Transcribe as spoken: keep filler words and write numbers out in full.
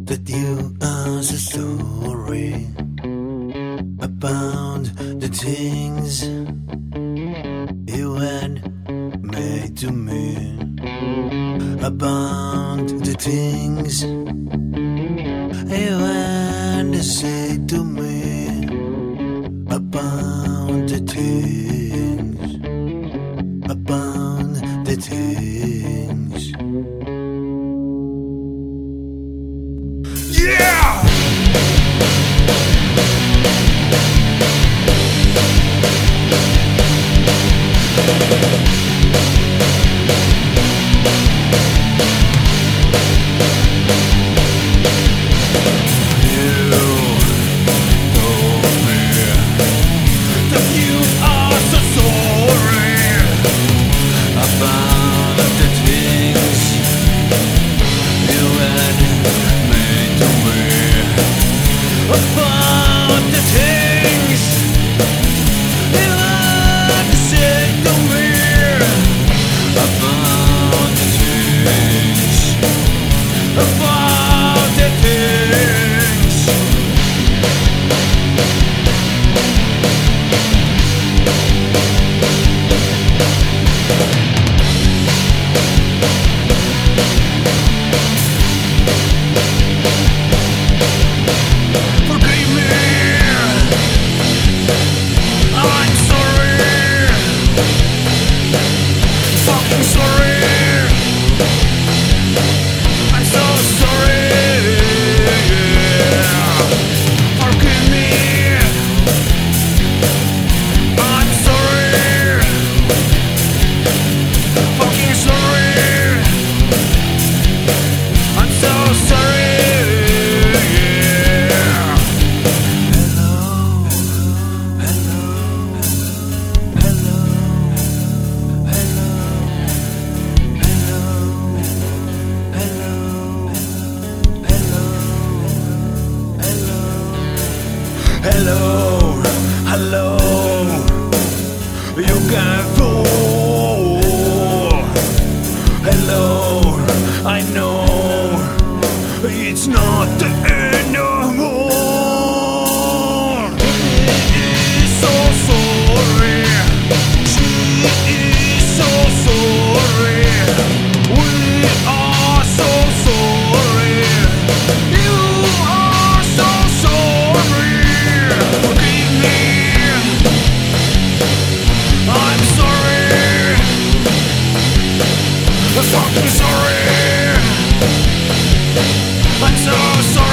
that you are so sorry about the things you had made to me, about the things you had to say to me, about the things, about the things. Yeah! About the things you had to say to me, about the things, about the things. Forgive me, I'm sorry, fucking sorry, I'm so sorry, yeah. Forgive me, I'm sorry, fucking sorry, I'm so sorry. Hello, hello, you can fool. Hello, I know it's not the end no more. He is so sorry, she is so sorry, we are so sorry, you are so sorry. Forgive me, I'm sorry, I'm fucking sorry, I'm so sorry.